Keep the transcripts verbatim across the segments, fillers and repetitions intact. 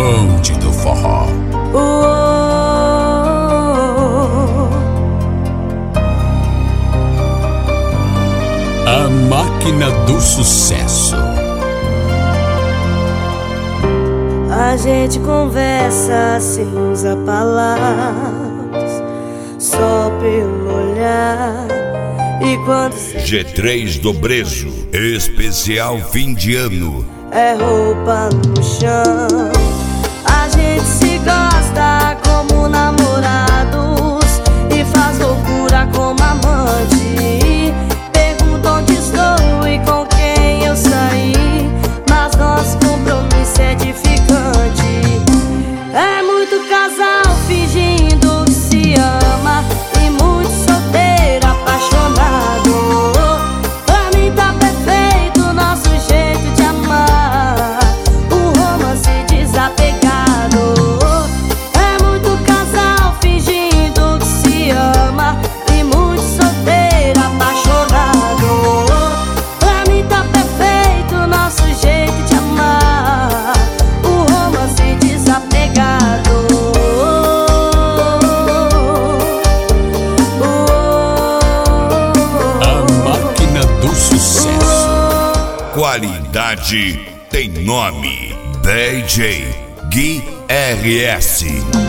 bonde do forró. A máquina do sucesso. A gente conversa sem usar palavras, só pelo olhar. E quando G três do Brejo, especial fim de ano. é roupa no chão, a gente se gosta como namorados e faz loucura como amante. Pergunta onde estou e com quem eu saí, mas nosso compromisso é edificante. É muito casal fingindo que se ama e muito solteiro apaixonado. Pra mim tá perfeito o nosso jeito de amar, o romance desapegado. É muito casal fingindo que se ama e muito solteiro apaixonado. Pra mim tá perfeito o nosso jeito de amar, o romance desapegado. A máquina do sucesso. Qualidade tem nome. D J Gui R S.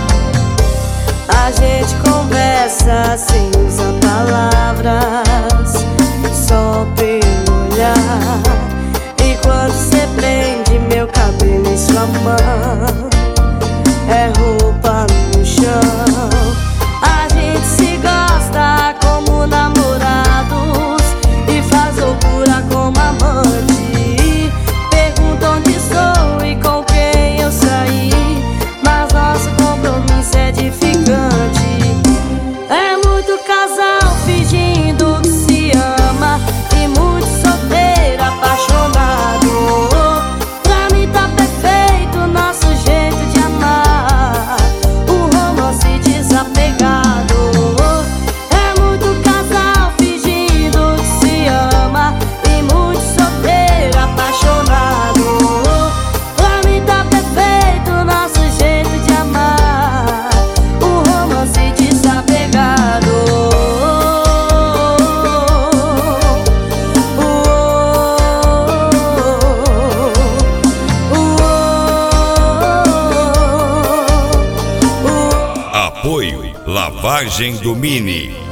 A gente conversa sem usar palavras, só pelo olhar. E quando cê prende meu cabelo em sua mão, é roupa no chão. A gente se gosta como namorados e faz loucura como amante. Pergunta onde estou e com quem eu saí, mas nosso compromisso é edificante. É muito casal fingindo que se ama e muito solteiro apaixonado. Pra mim tá perfeito o nosso jeito de amar, o romance desapegado. É muito casal fingindo que se ama e muito solteiro apaixonado. Pra mim tá perfeito o nosso jeito de amar, o romance desapegado. Apoio Lavagem do Mini.